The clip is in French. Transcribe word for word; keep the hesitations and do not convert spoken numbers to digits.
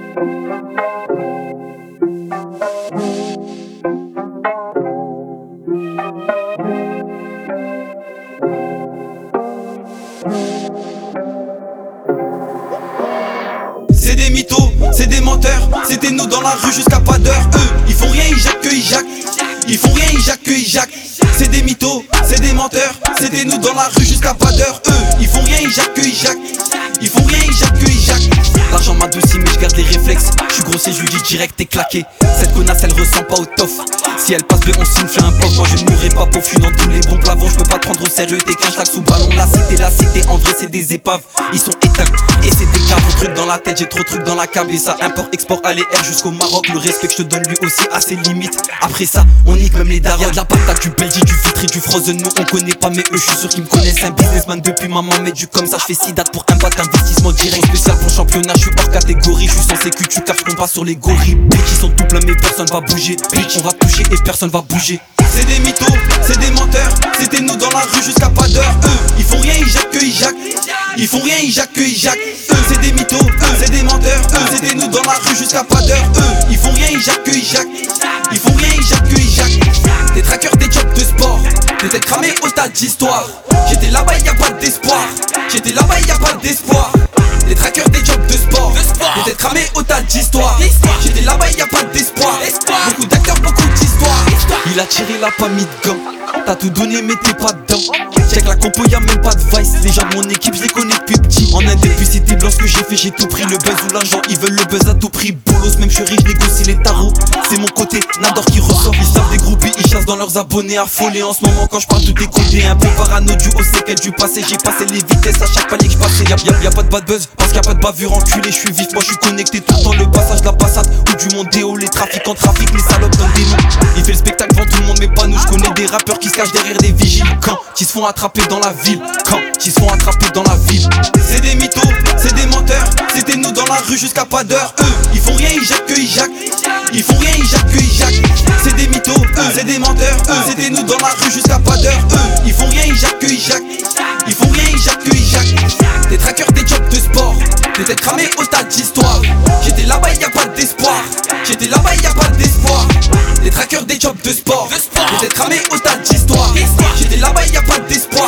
C'est des mythos, c'est des menteurs. C'était nous dans la rue jusqu'à pas d'heure. Eux, ils font rien, ils jacquent que ils jacquent. Ils font rien, ils jacquent que ils jacquent. C'est des mythos, c'est des menteurs. C'était nous dans la rue jusqu'à pas d'heure. Eux, ils font rien, ils jacquent que ils jacquent. Ils font rien, ils jacquent que ils jacquent. L'argent m'adoucit mais je garde les réflexes. J'suis grossier, je lui dis direct t'es claqué. Cette connasse elle ressent pas au tof. Si elle passe B on signe, fais un pof. Moi je ne mourrai pas pour fuir dans tous les bons plavons. Je peux pas te prendre au sérieux, t'es qu'un chaque sous ballon. La cité, la cité, en vrai c'est des épaves. Ils sont éteints et c'est des caves. Trucs dans la tête, j'ai trop de trucs dans la câble. Et ça import, export, aller R jusqu'au Maroc. Le respect que je te donne lui aussi a ses limites. Après ça, on nique même les darons. Y'a de la patate, du Belgique, du filtré, du frozen. Nous on connaît pas mais eux je suis sûr qu'ils me connaissent. Un businessman depuis maman mais du comme ça. Je fais six dates pour un bat, investissement direct. Spécial pour championnat, je suis hors catégorie. Je suis censé que tu captes qu'on passe sur les gorilles. Bitch, ils sont tout pleins mais personne va bouger. Bitch, on va toucher et personne va bouger. C'est des mythos, c'est des menteurs. C'était nous dans la rue jusqu'à pas d'heure. Eux, ils font rien, ils jacquent que ils jacquent. Ils font rien, ils jacquent que ils jacquent. Eux, c'est des mythos, eux, c'est des menteurs. Eux, c'était nous dans la rue jusqu'à pas d'heure. Eux, ils font rien, ils jacquent que ils jacquent. Ils font rien, ils jacquent que ils jacquent. Des trackers, des jobs de sport. Des têtes cramées au stade d'histoire. J'étais là-bas, y'a pas d'espoir. J'étais là-bas, y'a pas d'espoir. Les trackers, des jobs de sport. Des têtes cramées au tas d'histoire. J'étais là-bas, y'a pas d'espoir. Beaucoup d'acteurs, beaucoup d'histoires. Il a tiré, il a pas mis de gants. T'as tout donné mais t'es pas dedans. Check la compo, y'a même pas de vice. Les gens de mon équipe, je les connais depuis petit. En indépicité blanc, ce que j'ai fait, j'ai tout pris. Le buzz ou l'argent, ils veulent le buzz à tout prix. Bolos, même je suis riche, négocie les tarots. C'est mon côté, Nador qui ressort. Ils savent des groupies, ils chassent dans leurs abonnés affolés. En ce moment, quand je parle, tout est codé. Un peu parano du haut, c'est qu'elle du passé. J'ai passé les vitesses à chaque palier que je passais. Y'a, y'a, y'a pas de bad buzz, parce qu'il y a pas de bavure enculé. Je suis vif, moi je suis connecté tout le temps. Le passage de la passade ou du monde déo. Les trafics en trafic, les salopes donnent des noms. Il fait le spectacle devant tout le monde, mais pas nous. Je connais des rappeurs qui se cachent derrière des vigiles. Quand ils se font attraper dans la ville. Quand ils se font attraper dans la ville. C'est des mythos, c'est des menteurs. C'était nous dans la rue jusqu'à pas d'heure. Eux, ils font rien, ils jacquent que ils jacquent. Ils font rien, ils jacquent que ils jacquent. C'est des mythos, eux, c'est des menteurs. Eux, c'était nous dans la rue jusqu'à pas d'heure. Eux, ils font rien, ils jacquent que ils jacquent. Ils font rien, ils jacquent que ils jacquent. Des trackers, des jobs de sport. Des têtes cramées au stade d'histoire. J'étais là-bas, y'a pas d'espoir. J'étais là-bas, y'a pas d'espoir. Des trackers, des jobs de sport. Des têtes cramées au stade d'histoire. J'étais là-bas, y'a pas d'espoir.